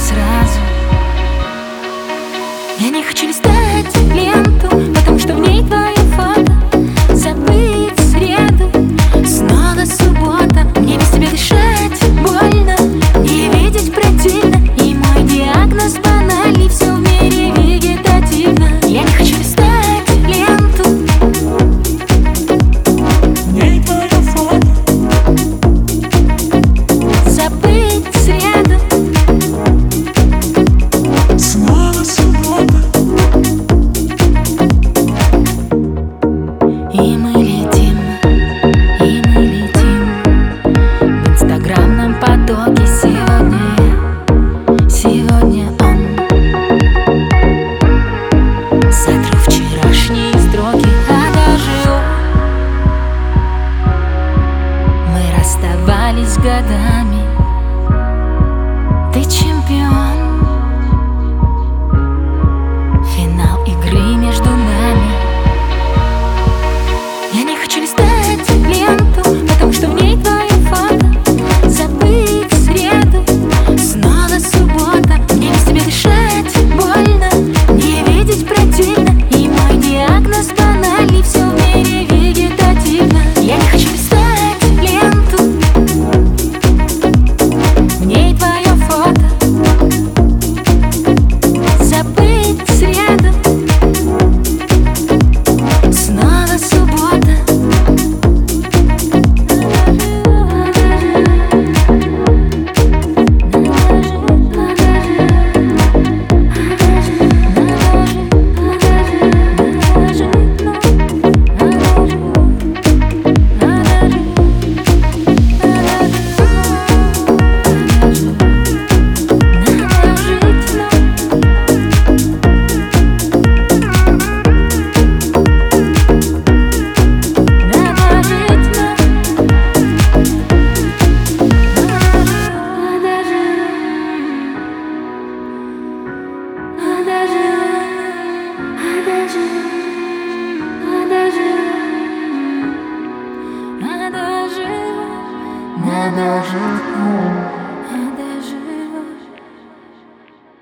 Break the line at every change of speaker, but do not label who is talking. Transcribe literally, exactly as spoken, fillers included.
сразу. Я не хочу листать ленту, потому что в ней твое фото. Забыть среду, снова суббота. Мне без тебя дышать больно, не видеть противно. И мой диагноз банальный, все в мире вегетативно. Я не хочу листать ленту, в ней твое фото. Забыть среду, снова суббота. И мы летим, и мы летим в инстаграмном потоке. Сегодня я, сегодня он. Сотру вчерашние строки, а даже он. Мы расставались годами. Ты чемпион. Финал игры между нами. Я не хочу листать ленту, потому что в ней твое фото. Забыть среду, снова суббота. Мне без тебя дышать больно, не видеть противно. И мой диагноз банальный, все в мире вегетативно. Я не хочу листать ленту, в ней твое фото. Забыть среду, снова суббота.
Надо жить.